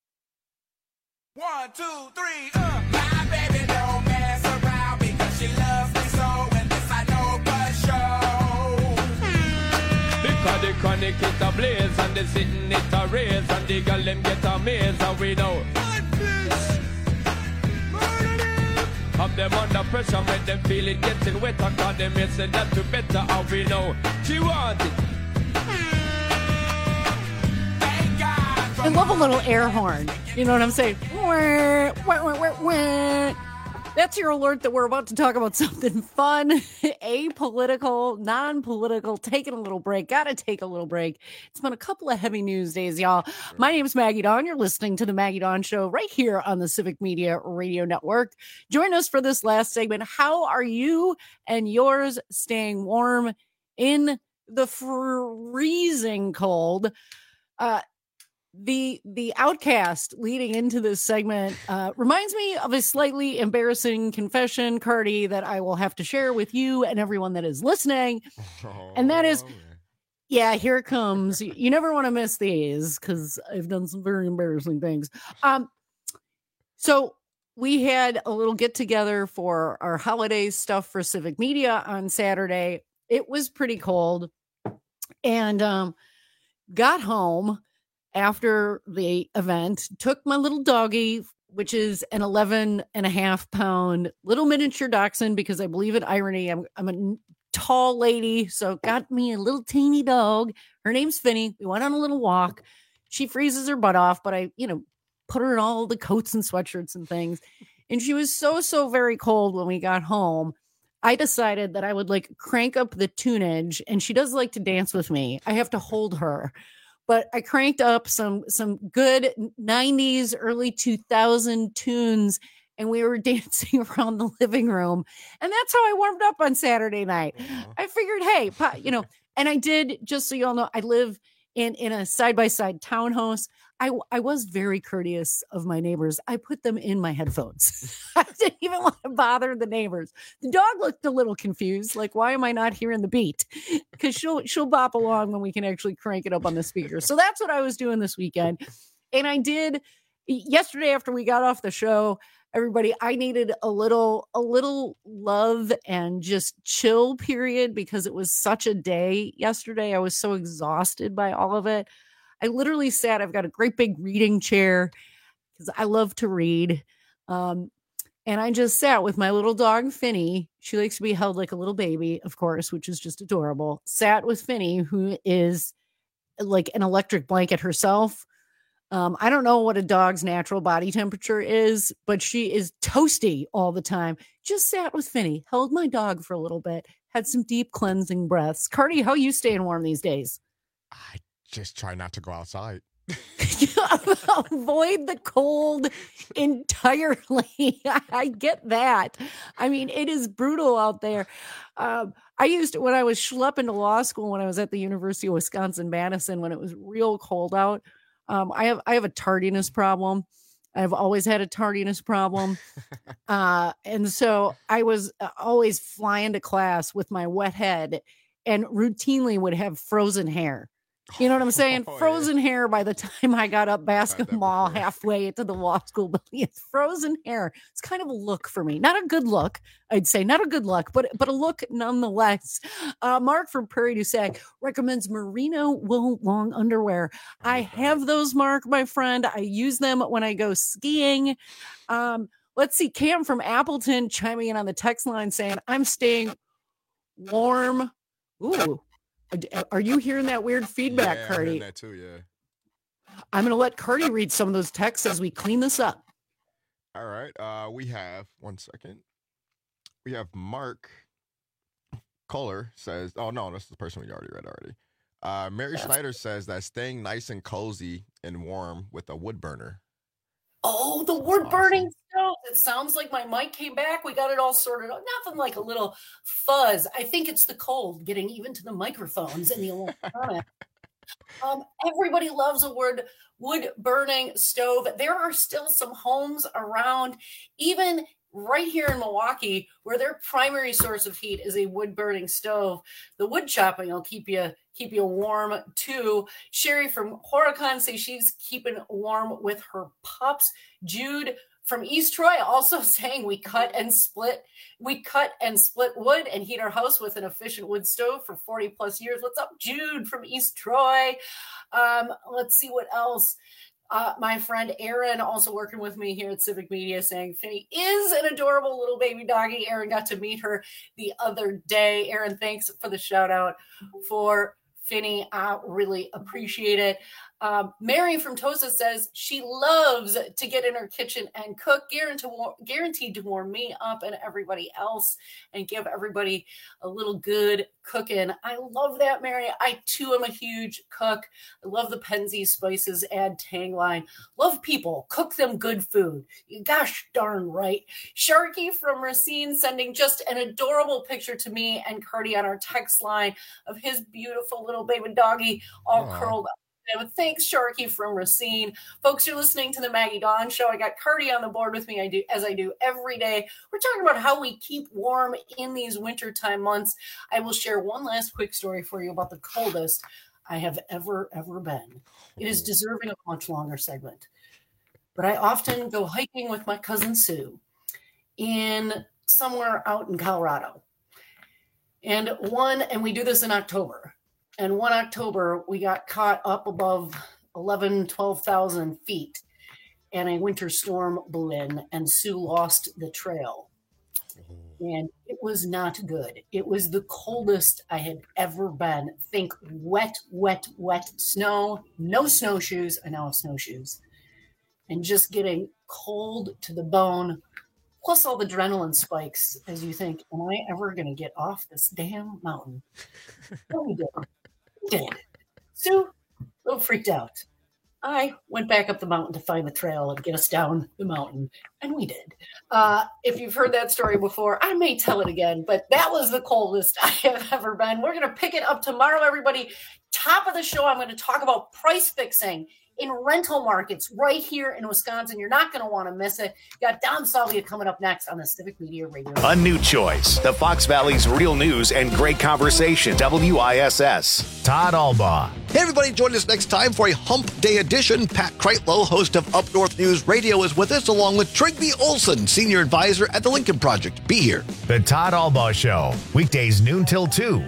1, 2, 3, my baby don't mess around because she loves me so, and this I know for sure. Because the chronic is a blaze and the sitting it a raise and the girl them get a maze and we know. Have them under pressure, make them feel it getting wetter, cause them may say that to better, how we know she want it. I love a little air horn. You know what I'm saying? Wah, wah, wah, wah, wah. That's your alert that we're about to talk about something fun, apolitical, non-political, taking a little break. Gotta take a little break. It's been a couple of heavy news days, y'all. My name is Maggie Dawn. You're listening to the Maggie Dawn Show right here on the Civic Media Radio Network. Join us for this last segment. How are you and yours staying warm in the freezing cold? The outcast leading into this segment reminds me of a slightly embarrassing confession, Cardi, that I will have to share with you and everyone that is listening. And that is, yeah, here it comes. You never want to miss these because I've done some very embarrassing things. So we had a little get together for our holiday stuff for Civic Media on Saturday. It was pretty cold and got home after the event, took my little doggy, which is an 11.5-pound little miniature dachshund, because I believe in irony. I'm a tall lady, so got me a little teeny dog. Her name's Finny. We went on a little walk. She freezes her butt off, but I, put her in all the coats and sweatshirts and things. And she was so very cold when we got home. I decided that I would crank up the tunage, and she does like to dance with me. I have to hold her. But I cranked up some good 90s, early 2000 tunes, and we were dancing around the living room. And that's how I warmed up on Saturday night. I figured, hey, and I did, just so you all know, I live in a side-by-side townhouse. I was very courteous of my neighbors. I put them in my headphones. I didn't even want to bother the neighbors. The dog looked a little confused, like, why am I not hearing the beat? Because she'll bop along when we can actually crank it up on the speaker. So that's what I was doing this weekend. And I did yesterday after we got off the show. Everybody, I needed a little love and just chill period because it was such a day yesterday. I was so exhausted by all of it. I literally sat, I've got a great big reading chair because I love to read. And I just sat with my little dog, Finny. She likes to be held like a little baby, of course, which is just adorable. Sat with Finny, who is like an electric blanket herself. I don't know what a dog's natural body temperature is, but she is toasty all the time. Just sat with Finny, held my dog for a little bit, had some deep cleansing breaths. Cardi, how are you staying warm these days? Just try not to go outside. Avoid the cold entirely. I get that. I mean, it is brutal out there. When I was schlepping to law school, when I was at the University of Wisconsin-Madison, when it was real cold out, I have a tardiness problem. I've always had a tardiness problem. And so I was always flying to class with my wet head and routinely would have frozen hair. You know what I'm saying? Frozen hair by the time I got up basketball halfway to the law school building. It's frozen hair. It's kind of a look for me. Not a good look, I'd say. Not a good look, but a look nonetheless. Mark from Prairie du Sac recommends merino wool long underwear. I have those, Mark, my friend. I use them when I go skiing. Let's see. Cam from Appleton chiming in on the text line saying, I'm staying warm. Ooh. Are you hearing that weird feedback, Cardi? I'm hearing that too, yeah. I'm going to let Cardi read some of those texts as we clean this up. All right. We have, one second. We have Mark Kohler says, oh, no, this is the person we already read already. Mary Schneider says that staying nice and cozy and warm with a wood burner. Oh, the wood burning stove. It sounds like my mic came back. We got it all sorted out. Nothing like a little fuzz. I think it's the cold getting even to the microphones and the electronics. Everybody loves a wood burning stove. There are still some homes around, even right here in Milwaukee, where their primary source of heat is a wood burning stove. The wood chopping will keep you warm too. Sherry from Horicon says she's keeping warm with her pups. Jude from East Troy also saying we cut and split wood and heat our house with an efficient wood stove for 40 plus years. What's up, Jude from East Troy? Let's see what else. My friend Aaron, also working with me here at Civic Media, saying Finny is an adorable little baby doggy. Aaron got to meet her the other day. Aaron, thanks for the shout out for Finny. I really appreciate it. Mary from Tosa says she loves to get in her kitchen and cook, guaranteed to warm me up and everybody else and give everybody a little good cooking. I love that, Mary. I too am a huge cook. I love the Penzeys spices add tang line. Love people. Cook them good food. Gosh darn right. Sharky from Racine sending just an adorable picture to me and Cardi on our text line of his beautiful little baby doggy all curled up. Thanks, Sharky from Racine. Folks, you're listening to the Maggie Dawn Show. I got Cardi on the board with me, as I do every day. We're talking about how we keep warm in these wintertime months. I will share one last quick story for you about the coldest I have ever been. It is deserving of a much longer segment. But I often go hiking with my cousin Sue in somewhere out in Colorado. And we do this in October. And one October, we got caught up above 12,000 feet, and a winter storm blew in, and Sue lost the trail. And it was not good. It was the coldest I had ever been. Think wet snow, no snowshoes. I now have snowshoes. And just getting cold to the bone, plus all the adrenaline spikes as you think, am I ever going to get off this damn mountain? Well, we did. Sue, a little freaked out. I went back up the mountain to find the trail and get us down the mountain, and we did. If you've heard that story before, I may tell it again, but that was the coldest I have ever been. We're going to pick it up tomorrow, everybody. Top of the show, I'm going to talk about price fixing in rental markets right here in Wisconsin. You're not going to want to miss it. You got Don Salvia coming up next on the Civic Media Radio. A new choice. The Fox Valley's real news and great conversation. WISS. Todd Albaugh. Hey, everybody, join us next time for a Hump Day edition. Pat Kreitlow, host of Up North News Radio, is with us, along with Trigby Olson, senior advisor at the Lincoln Project. Be here. The Todd Albaugh Show. Weekdays noon till 2.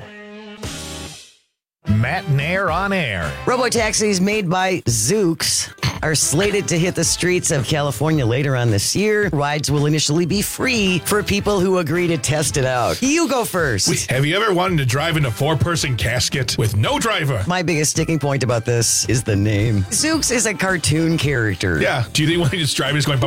Matt and Air on Air. Robotaxis made by Zoox are slated to hit the streets of California later on this year. Rides will initially be free for people who agree to test it out. You go first. Wait, have you ever wanted to drive in a 4-person casket with no driver? My biggest sticking point about this is the name. Zoox is a cartoon character. Yeah. Do you think when he just driving is going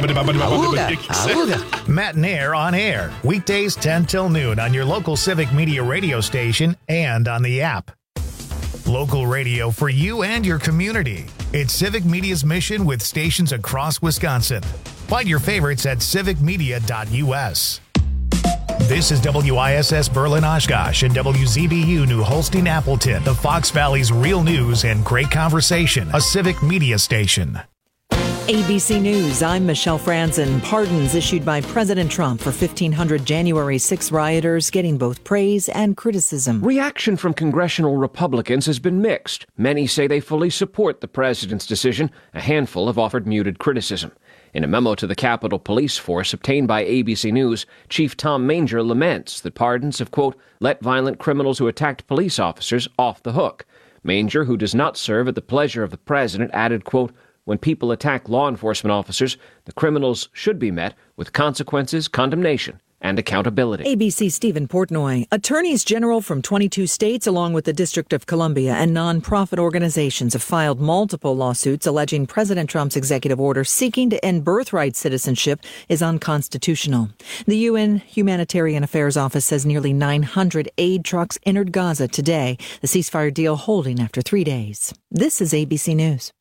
Awooga. Matt and Air on Air. Weekdays 10 till noon on your local Civic Media radio station and on the app. Local radio for you and your community. It's Civic Media's mission with stations across Wisconsin. Find your favorites at civicmedia.us. This is WISS Berlin Oshkosh and WZBU New Holstein Appleton, the Fox Valley's real news and great conversation, a Civic Media station. ABC News, I'm Michelle Franzen. Pardons issued by President Trump for 1,500 January 6 rioters getting both praise and criticism. Reaction from congressional Republicans has been mixed. Many say they fully support the president's decision. A handful have offered muted criticism. In a memo to the Capitol Police Force obtained by ABC News, Chief Tom Manger laments that pardons have, quote, let violent criminals who attacked police officers off the hook. Manger, who does not serve at the pleasure of the president, added, quote, when people attack law enforcement officers, the criminals should be met with consequences, condemnation, and accountability. ABC Stephen Portnoy. Attorneys general from 22 states, along with the District of Columbia and nonprofit organizations, have filed multiple lawsuits alleging President Trump's executive order seeking to end birthright citizenship is unconstitutional. The UN Humanitarian Affairs Office says nearly 900 aid trucks entered Gaza today, the ceasefire deal holding after 3 days. This is ABC News.